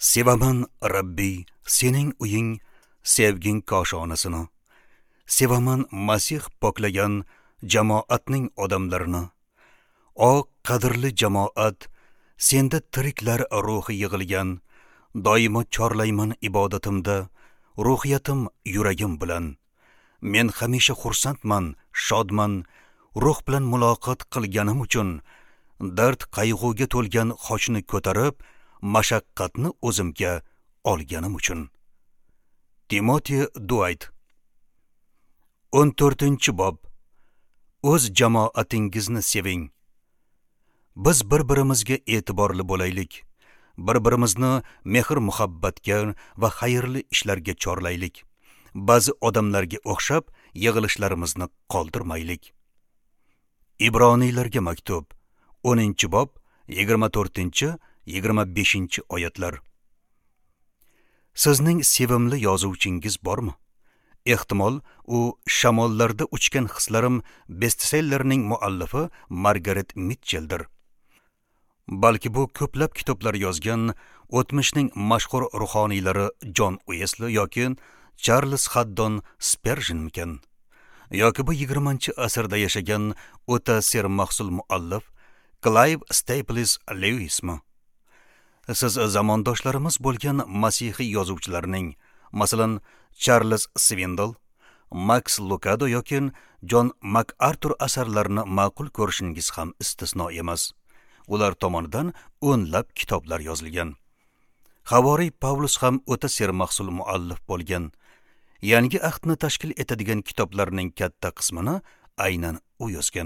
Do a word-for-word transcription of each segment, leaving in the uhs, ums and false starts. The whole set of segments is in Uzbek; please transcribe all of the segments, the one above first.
Sevaman Rabbiy, sening uying, sevging koshonasini. Sevaman Masih poklagan jamoatning odamlarini. O qadrli jamoat, senda tiriklar ruhi yig'ilgan. Doimo chorlayman ibodatimda, ruhiyatim yuragim bilan. Men hamisha xursandman, shodman, ruh bilan muloqot qilganim uchun. Dard qayg'uga to'lgan qochni ko'tarib, mashaqqatni o'zimga olganim uchun. Timothy Dwight. o'n to'rtinchi bob. O'z jamoatingizni seving. Biz bir-birimizga e'tiborli bo'laylik. Bir-birimizni mehr muhabbatga va xayrli ishlarga chorlaylik. Ba'zi odamlarga o'xshab yig'ilishlarimizni qoldirmaylik. Ibroniylarga maktub o'ninchi bob yigirma to'rtinchi yigirma beshinchi oyatlar. Sizning sevimli yozuvchingiz bormi? Ehtimol u Shamollarda uchgan hislarim bestsellerning muallifi Margaret Mitchelldir. Balki bu ko'plab kitoblar yozgan o'tmishning mashhur ruhoniylari John Wesley yoki Charles Haddon Spurgeonmikan? Yoki bu yigirmanchi asrda yashagan o'ta sermahsul muallif Clive Staples Lewismi? Siz zamondoshlarimiz bo'lgan masihiy yozuvchilarning, masalan, Charles Swindoll, Max Lucado yoki John MacArthur asarlarini ma'qul ko'rishingiz ham istisno emas. Ular tomonidan o'nlab kitoblar yozilgan. Havoriy Pavlus ham o'ta sermahsul muallif bo'lgan. Yangi ahdni tashkil etadigan kitoblarning katta qismini aynan u yozgan.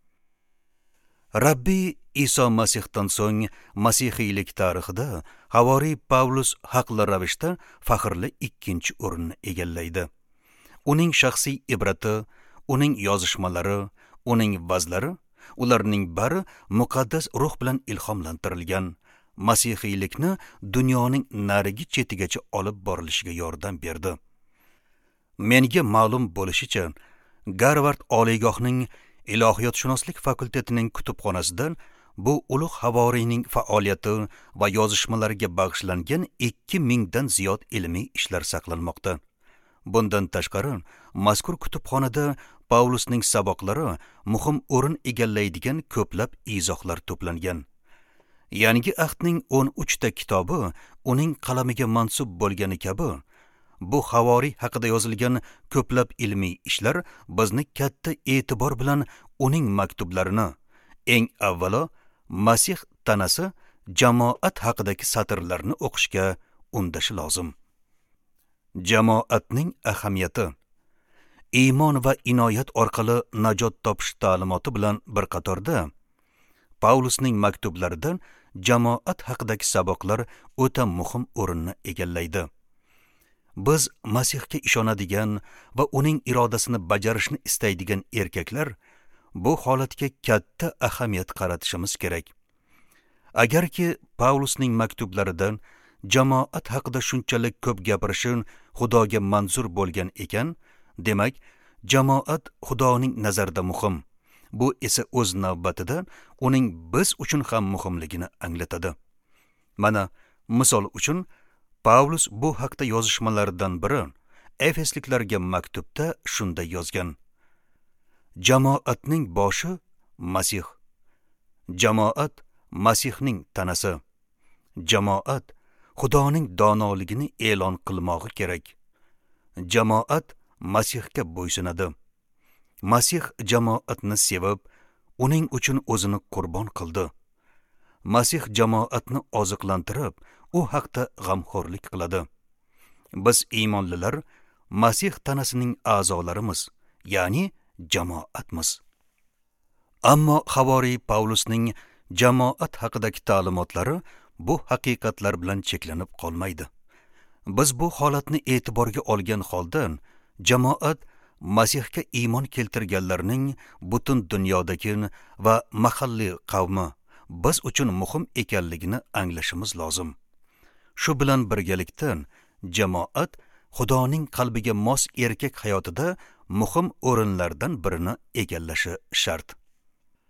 Rabbiy Iso Masihdan so'ng masihiylik tarixida Havoriy Pavlus haqli ravishda faxrli ikkinchi o'rinni egallaydi. Uning shaxsiy ibrati, uning yozishmalari, uning vazlari, ularning bari muqaddas ruh bilan ilhomlantirilgan. Masihiylikni dunyoning narigi chetigacha olib borilishiga yordam berdi. Menga ma'lum bo'lishicha, Garvard oliygohning ilohiyotshunoslik fakultetining kutubxonasidan bu ulug' havoriyning faoliyati va yozishmalariga bag'ishlangan ikki mingdan ziyod ilmiy ishlar saqlanmoqda. Bundan tashqari, mazkur kutubxonada Pavlusning saboqlari muhim o'rin egallaydigan ko'plab izohlar to'plangan. Yangi ahdning o'n uchta kitobi uning qalamiga mansub bo'lgani kabi, bu havoriy haqida yozilgan ko'plab ilmiy ishlar bizni katta e'tibor bilan uning maktublarini, eng avvalo Masih tanasi jamoat haqidagi satrlarni o'qishga undashi lozim. Jamoatning ahamiyati. Iymon va inoyat orqali najot topish ta'limoti bilan bir qatorda Pavlusning maktublaridan jamoat haqidagi saboqlar o'ta muhim o'rinni egallaydi. Biz Masihga ishonadigan va uning irodasini bajarishni istaydigan erkaklar bu holatga katta ahamiyat qaratishimiz kerak. Agarki Pavlusning maktublaridan jamoat haqida shunchalik ko'p gapirishi Xudoga manzur bo'lgan ekan, demak, jamoat Xudoning nazarida muhim. Bu esa o'z navbatida uning biz uchun ham muhimligini anglatadi. Mana, misol uchun Pavlus bu haqda yozishmalaridan biri Efesliklarga maktubda shunday yozgan: Jamoatning boshi Masih. Jamoat Masihning tanasi. Jamoat Xudoning donoligini e'lon qilmog'i kerak. Jamoat Masihga bo'ysunadi. Masih jamoatni sevib, uning uchun o'zini qurbon qildi. Masih jamoatni oziqlantirib, u haqda g'amxo'rlik qiladi. Biz iymonlilar Masih tanasining a'zolarimiz, ya'ni jamoatmiz. Ammo havoriy Pavlusning jamoat haqidagi ta'limotlari bu haqiqatlar bilan cheklanib qolmaydi. Biz bu holatni e'tiborga olgan holda jamoat Masihga iymon keltirganlarning butun dunyodagi va mahalliy qavmi biz uchun muhim ekanligini anglashimiz lozim. Shu bilan birgalikda jamoat Xudoning qalbiga mos erkak hayotida muhim o'rinlardan birini egallashi shart.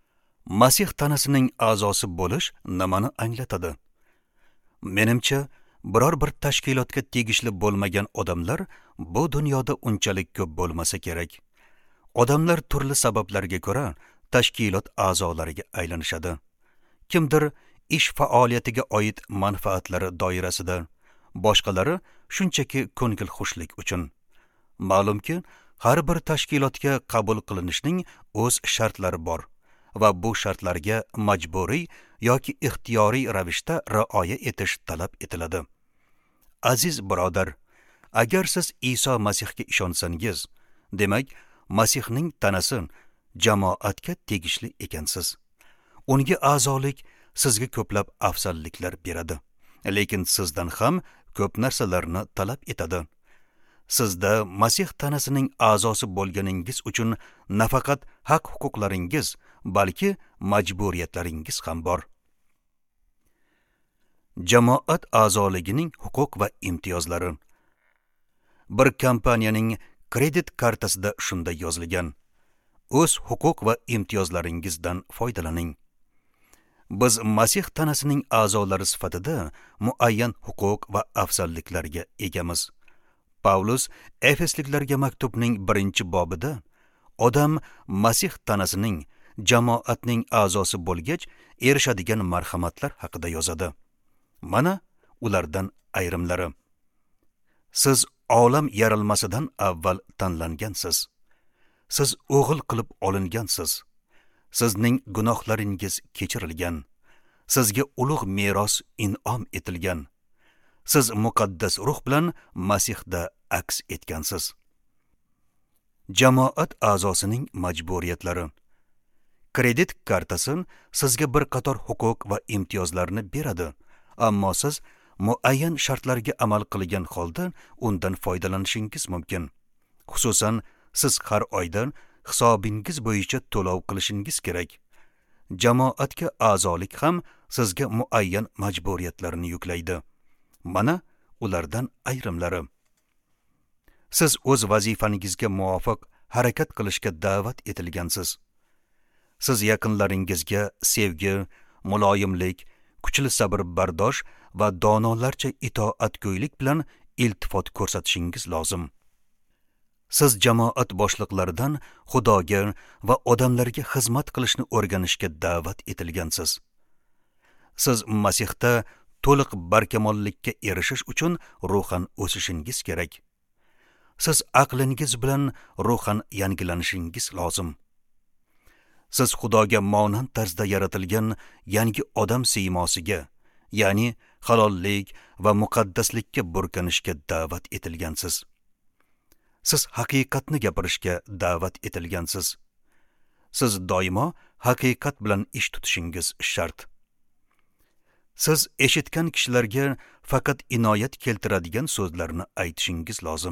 Masih tanasining a'zosi bo'lish nimani anglatadi? Menimcha, biror bir tashkilotga tegishli bo'lmagan odamlar bu dunyoda unchalik ko'p bo'lmasa kerak. Odamlar turli sabablarga ko'ra tashkilot a'zolariga aylanishadi. Kimdir ish faoliyatiga oid manfaatlari doirasida, boshqalari shunchaki ko'ngil xushlik uchun. Ma'lumki, har bir tashkilotga qabul qilinishning o'z shartlari bor va bu shartlarga majburiy yoki ixtiyoriy ravishda rioya etish talab etiladi. Aziz birodar, agar siz Iso Masihga ishonsangiz, demak, Masihning tanasi jamoatga tegishli ekansiz. Unga a'zolik sizga ko'plab afzalliklar beradi, lekin sizdan ham ko'p narsalarni talab etadi. Sizda Masih tanasining a'zosi bo'lganingiz uchun nafaqat haq-huquqlaringiz, balki majburiyatlaringiz ham bor. Jamoat a'zoligining huquq va imtiyozlari. Bir kompaniyaning kredit kartasida shunday yozilgan: o'z huquq va imtiyozlaringizdan foydalaning. Biz Masih tanasining a'zolari sifatida muayyan huquq va afzalliklarga egamiz. Pavlus Efesliklarga maktubning birinchi bobida odam Masih tanasining, jamoatning a'zosi bo'lgach erishadigan marhamatlar haqida yozadi. Mana ulardan ayrimlari. Siz olam yaralmasidan avval tanlangansiz. Siz o'g'il qilib olingansiz. Sizning gunohlaringiz kechirilgan. Sizga ulug' meros in'om etilgan. Siz muqaddas ruh bilan Masihda aks etgansiz. Jamoat a'zosining majburiyatlari. Kredit kartasi sizga bir qator huquq va imtiyozlarni beradi, ammo siz muayyan shartlarga amal qilgan holda undan foydalanishingiz mumkin. Xususan, siz har oydan hisobingiz bo'yicha to'lov qilishingiz kerak. Jamoatga a'zolik ham sizga muayyan majburiyatlarni yuklaydi. Mana ulardan ayrimlari. Siz o'z vazifangizga muvofiq harakat qilishga da'vat etilgansiz. Siz yaqinlaringizga sevgi, muloyimlik, kuchli sabr bardosh va donolarcha itoatgo'ylik bilan iltifot ko'rsatishingiz lozim. Siz jamoat boshliqlaridan Xudoga va odamlarga xizmat qilishni o'rganishga da'vat etilgansiz. Siz Masihda to'liq barkamollikka erishish uchun ruhan o'sishingiz kerak. Siz aqlingiz bilan ruhan yangilanishingiz lozim. Siz Xudoga monand tarzda yaratilgan yangi odam siymosiga, ya'ni halollik va muqaddaslikka burkanishga da'vat etilgansiz. Siz haqiqatni gapirishga da'vat etilgansiz. Siz doimo haqiqat bilan ish tutishingiz shart. Siz eshitgan kishilarga faqat inoyat keltiradigan so'zlarni aytishingiz lozim.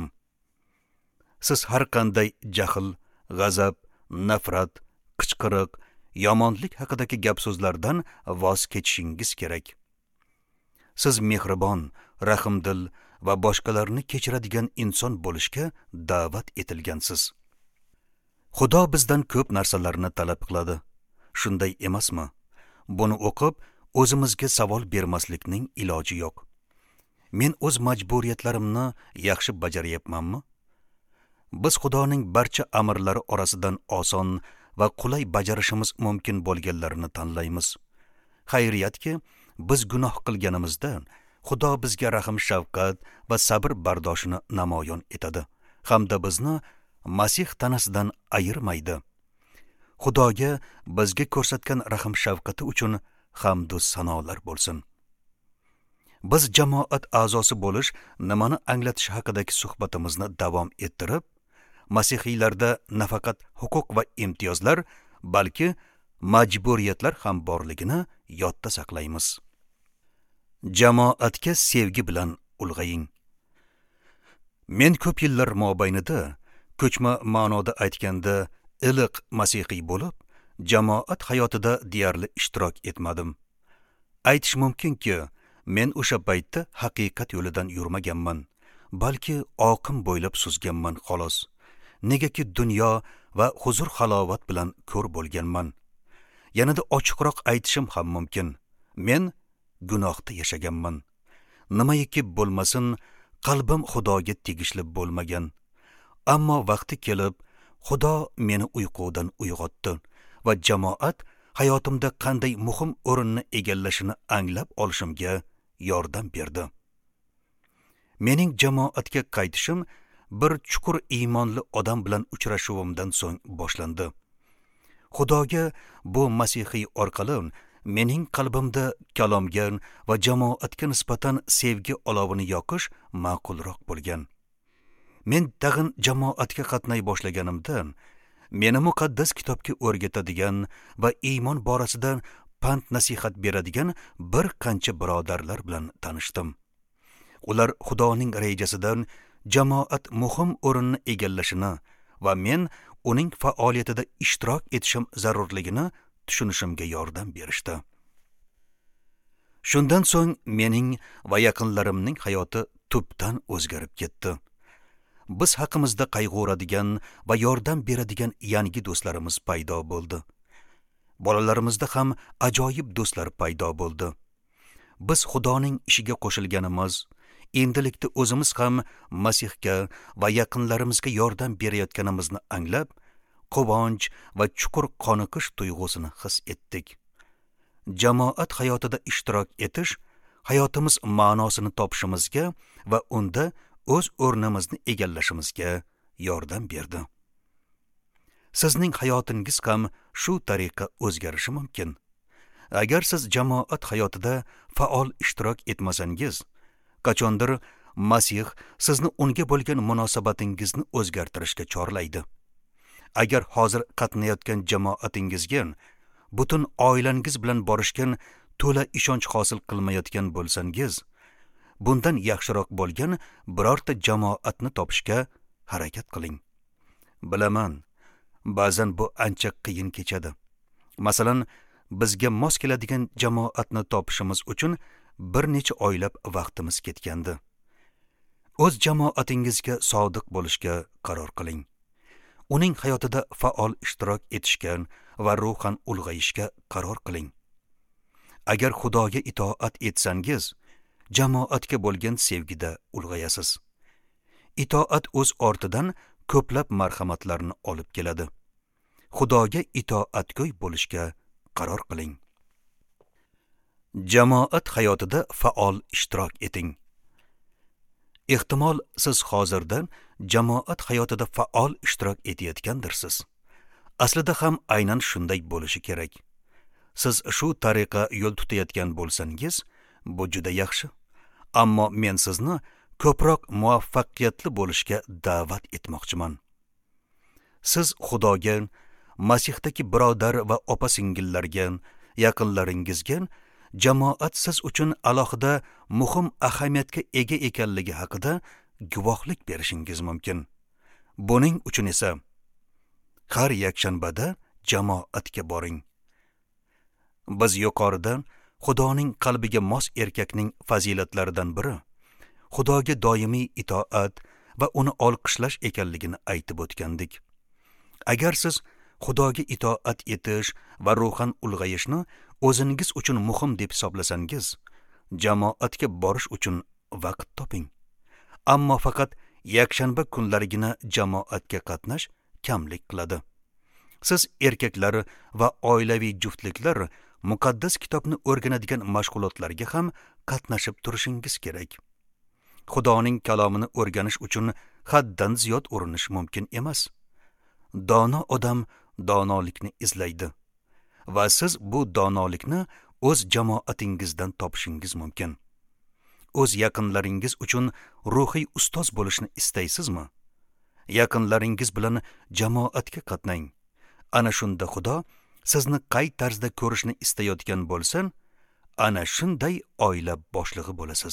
Siz har qanday jahl, g'azab, nafrat, qichqiriq, yomonlik haqidagi gap so'zlardan voz kechishingiz kerak. Siz mehribon, rahmdil va boshqalarni kechiradigan inson bo'lishga da'vat etilgansiz. Xudo bizdan ko'p narsalarni talab qiladi. Shunday emasmi? Buni o'qib, o'zimizga savol bermaslikning iloji yo'q. Men o'z majburiyatlarimni yaxshi bajaryapmanmi? Biz Xudoning barcha amrlari orasidan oson va qulay bajarishimiz mumkin bo'lganlarini tanlaymiz. Xayriyatki, biz gunoh qilganimizda Xudo bizga rahm shafqat va sabr bardoshini namoyon etadi hamda bizni Masih tanasidan ayirmaydi. Xudoga bizga ko'rsatgan rahm shafqati uchun hamd va sanolar bo'lsin. Biz jamoat a'zosi bo'lish nimani anglatish haqidagi suhbatimizni davom ettirib, Masihiylarda nafaqat huquq va imtiyozlar, balki majburiyatlar ham borligini yodda saqlaymiz. Jamoatga sevgi bilan ulg'aying. Men ko'p yillar mobaynida, ko'chma ma'noda aytganda, iliq masihiy bo'lib, jamoat hayotida deyarli ishtirok etmadim. Aytish mumkinki, men o'sha paytda haqiqat yo'lidan yurmaganman, balki oqim bo'ylab suzganman xolos. Negaki dunyo va huzur halovat bilan ko'r bo'lganman. Yanada ochiqroq aytishim ham mumkin. Men gunohda yashaganman. nimaiki bo'lmasin, qalbim Xudoga tegishli bo'lmagan. Ammo vaqti kelib, Xudo meni uyqudan uyg'otdi va jamoat hayotimda qanday muhim o'rinni egallashini anglab olishimga yordam berdi. Mening jamoatga qaytishim bir chuqur iymonli odam bilan uchrashuvimdan so'ng boshlandi. Xudoga bu masihiy orqali mening qalbimda kalomga va jamoatga nisbatan sevgi olovini yoqish ma'qulroq bo'lgan. Men tag'in jamoatga qatnay boshlaganimdan meni muqaddas kitobga o'rgatadigan va iymon borasida pand nasihat beradigan bir qancha birodarlar bilan tanishdim. Ular Xudoning rejasidan jamoat muhim o'rinni egallashini va men uning faoliyatida ishtirok etishim zarurligini tushunishimga yordam berishdi. Shundan so'ng mening va yaqinlarimning hayoti tubdan o'zgarib ketdi. Biz haqimizda qayg'uradigan va yordam beradigan yangi do'stlarimiz paydo bo'ldi. Bolalarimizda ham ajoyib do'stlar paydo bo'ldi. Biz Xudoning ishiga qo'shilganimiz, endilikda o'zimiz ham Masihga va yaqinlarimizga yordam berayotganimizni anglab, quvonch va chuqur qoniqish tuyg'usini his etdik. Jamoat hayotida ishtirok etish hayotimiz ma'nosini topishimizga va unda o'z o'rnimizni egallashimizga yordam berdi. Sizning hayotingiz ham shu tariqa o'zgarishi mumkin. Agar siz jamoat hayotida faol ishtirok etmasangiz, qachondir Masih sizni unga bo'lgan munosabatingizni o'zgartirishga chorlaydi. Agar hozir qatnayotgan jamoatingizga butun oilangiz bilan borishgan to'la ishonch hosil qilmayotgan bo'lsangiz, bundan yaxshiroq bo'lgan birorta jamoatni topishga harakat qiling. Bilaman, ba'zan bu ancha qiyin kechadi. Masalan, bizga mos keladigan jamoatni topishimiz uchun bir necha oylab vaqtimiz ketgandi. O'z jamoatingizga sodiq bo'lishga qaror qiling. Uning hayotida faol ishtirok etishga va ruhan ulg'ayishga qaror qiling. Agar Xudoga itoat etsangiz, jamoatga bo'lgan sevgida ulg'ayasiz. Itoat o'z ortidan ko'plab marhamatlarni olib keladi. Xudoga itoatgo'y bo'lishga qaror qiling. Jamoat hayotida faol ishtirok eting. Ehtimol siz hozirdan jamoat hayotida faol ishtirok etayotgandirsiz. Aslida ham aynan shunday bo'lishi kerak. Siz shu tariqa yo'l tutayotgan bo'lsangiz, bu juda yaxshi. Ammo men sizni ko'proq muvaffaqiyatli bo'lishga da'vat etmoqchiman. Siz Xudoga, Masihdagi birodar va opa-singillarga, yaqinlaringizga jamoat siz uchun alohida muhim ahamiyatga ega ekanligi haqida guvohlik berishingiz mumkin. Buning uchun esa har yakshanbada jamoatga boring. Biz yuqorida Xudoning qalbiga mos erkakning fazilatlaridan biri Xudoga doimiy itoat va uni olqishlash ekanligini aytib o'tgandik. Agar siz Xudoga itoat etish va ruhan ulg'ayishni o'zingiz uchun muhim deb hisoblasangiz, jamoatga borish uchun vaqt toping. Ammo faqat yakshanba kunlarigina jamoatga qatnash kamlik qiladi. Siz erkaklar va oilaviy juftliklar muqaddas kitobni o'rganadigan mashg'ulotlarga ham qatnashib turishingiz kerak. Xudoning kalomini o'rganish uchun haddan ziyod urinish mumkin emas. Dono odam donolikni izlaydi va siz bu donolikni o'z jamoatingizdan topishingiz mumkin. O'z yaqinlaringiz uchun ruhiy ustoz bo'lishni istaysizmi? Yaqinlaringiz bilan jamoatga qatnang. Ana shunda Xudo sizni qay tarzda ko'rishni istayotgan bo'lsa, ana shunday oila boshlig'i bo'lasiz.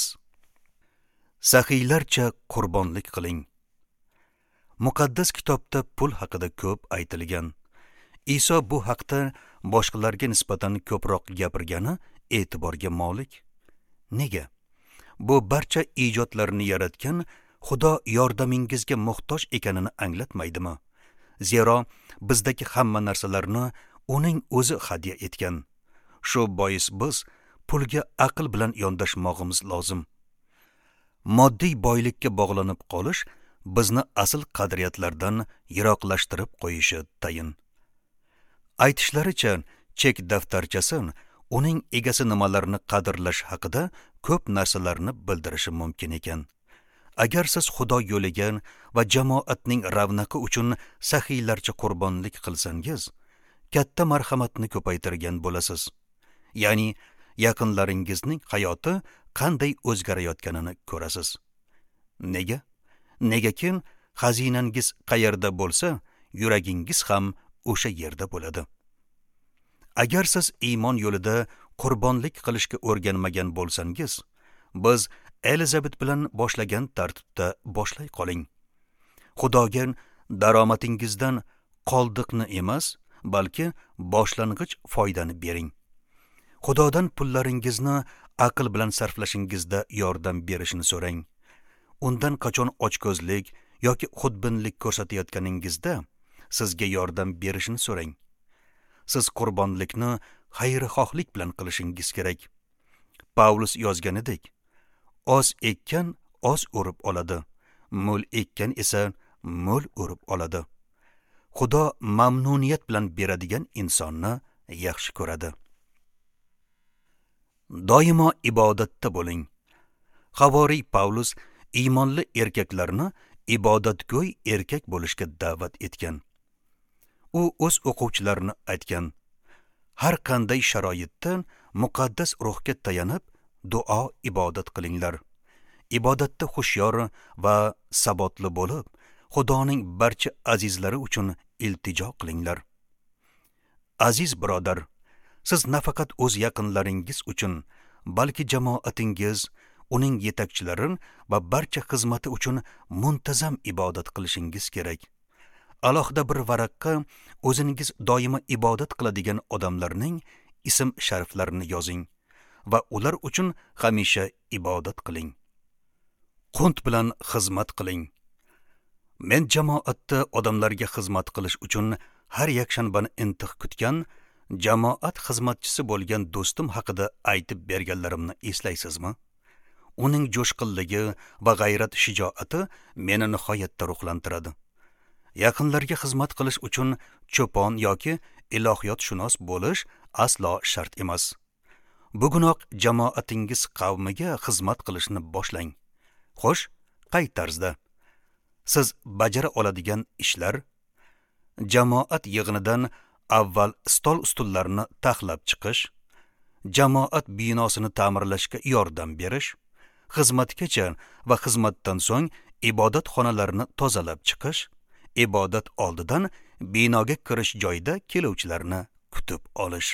Saxiylarcha qurbonlik qiling. Muqaddas kitobda pul haqida ko'p aytilgan. Iso bu haqda boshqalarga nisbatan ko'proq gapirgani e'tiborga molik. Nega? Bu barcha ijodlarni yaratgan Xudo yordamingizga muhtoj ekanini anglatmaydimi? Zero bizdagi hamma narsalarni uning o'zi hadya etgan. Shu bois biz pulga aql bilan yondashmog'imiz lozim. moddiy boylikka bog'lanib qolish bizni asl qadriyatlardan yiroqlashtirib qo'yishi tayin. Aytishlaricha, chek daftarchasi uning egasi nimalarni qadrlash haqida ko'p narsalarni bildirishi mumkin ekan. Agar siz Xudo yo'liga va jamoatning ravnaqi uchun saxiylarcha qurbonlik qilsangiz, katta marhamatni ko'paytirgan bo'lasiz. Ya'ni yaqinlaringizning hayoti qanday o'zgarayotganini ko'rasiz. Nega? Negaki xazinangiz qayerda bo'lsa, yuragingiz ham o'sha yerda bo'ladi. Agar siz iymon yo'lida qurbonlik qilishga o'rganmagan bo'lsangiz, biz Elizabet bilan boshlagan tartibda boshlay qoling. Xudoga daromadingizdan qoldiqni emas, balki boshlang'ich foydani bering. Xudodan pullaringizni aql bilan sarflashingizda yordam berishini so'rang. Undan qachon ochko'zlik yoki xudbinlik ko'rsatayotganingizda sizga yordam berishini so'rang. Siz qurbonlikni xayrixohlik bilan qilishingiz kerak. Pavlus yozganidek, oz ekkan oz o'rib oladi, mo'l ekkan esa mo'l o'rib oladi. Xudo mamnuniyat bilan beradigan insonni yaxshi ko'radi. Doimo ibodatda bo'ling. Havoriy Pavlus iymonli erkaklarni ibodatgo'y erkak bo'lishga da'vat etgan. U o'z o'quvchilarini aytgan: har qanday sharoitda muqaddas ruhga tayanib, duo ibodat qilinglar. Ibodatda hushyor va sabotli bo'lib, Xudoning barcha azizlari uchun iltijo qilinglar. Aziz birodar, siz nafaqat o'z yaqinlaringiz uchun, balki jamoatingiz, uning yetakchilari va barcha xizmati uchun muntazam ibodat qilishingiz kerak. Alohida bir varaqqa o'zingiz doimo ibodat qiladigan odamlarning ism shariflarini yozing va ular uchun hamisha ibodat qiling. Qunt bilan xizmat qiling. Men jamoatda odamlarga xizmat qilish uchun har yakshanbani intiq kutgan jamoat xizmatchisi bo'lgan do'stim haqida aytib berganlarimni eslaysizmi? Uning jo'shqinligi va g'ayrat shijoati meni nihoyatda ruhlantiradi. Yaqinlarga xizmat qilish uchun cho'pon yoki ilohiyotshunos bo'lish aslo shart emas. Bugunoq jamoatingiz qavmiga xizmat qilishni boshlang. Xo'sh, qay tarzda? Siz bajara oladigan ishlar: jamoat yig'inidan avval stol ustullarni taxlab chiqish, jamoat binosini ta'mirlashga yordam berish, xizmatgacha va xizmatdan so'ng ibodat xonalarini tozalab chiqish, ibodat oldidan binoga kirish joyida keluvchilarni kutib olish.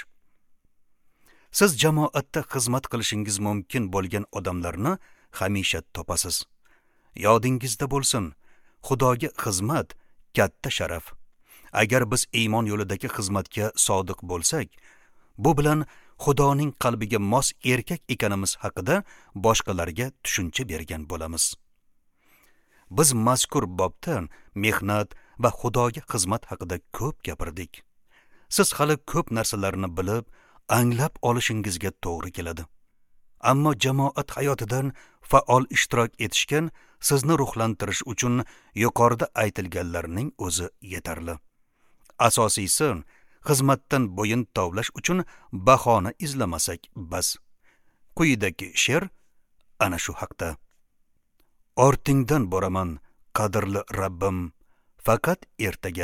Siz jamoatda xizmat qilishingiz mumkin bo'lgan odamlarni hamisha topasiz. Yodingizda bo'lsin, Xudoga xizmat katta sharaf. Agar biz iymon yo'lidagi xizmatga sodiq bo'lsak, bu bilan Xudoning qalbiga mos erkak ekanimiz haqida boshqalarga tushuncha bergan bo'lamiz. Biz mazkur bobda mehnat va Xudoga xizmat haqida ko'p gapirdik. Siz hali ko'p narsalarni bilib, anglab olishingizga to'g'ri keladi. Ammo jamoat hayotidan faol ishtirok etishgan sizni ruhlantirish uchun yuqorida aytilganlarning o'zi yetarli. Asosiysi, xizmatdan bo'yin tovlash uchun bahona izlamasak bas. Quyidagi she'r ana shu haqda. Ortingdan boraman, qadrli Rabbim, faqat ertaga.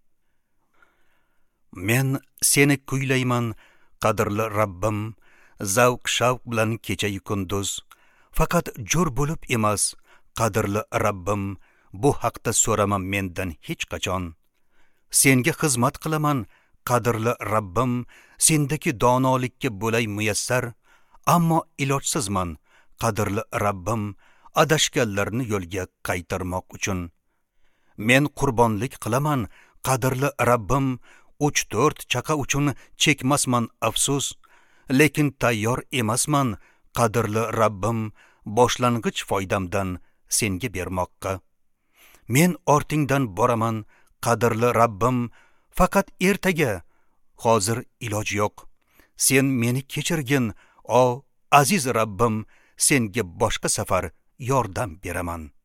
Men seni kuylayman, qadrli Rabbim, zavq-shavq bilan kecha-yu kunduz. Faqat jo'r bo'lib emas, qadrli Rabbim, bu haqda so'rama mendan hech qachon. Senga xizmat qilaman, qadrli Rabbim, sendagi donolikka bo'lay muyassar, ammo ilojsizman, qadrli Rabbim, adashganlarni yo'lga qaytarmoq uchun. Men qurbonlik qilaman, qadrli Rabbim, uch to'rt chaqa uchun chekmasman afsus, lekin tayyor emasman, qadrli Rabbim, boshlang'ich foydamdan senga bermoqqa. Men ortingdan boraman, qadrli Rabbim, faqat ertaga. Hozir iloj yo'q. Sen meni kechirgin, o aziz Rabbim, senga boshqa safar yordam beraman.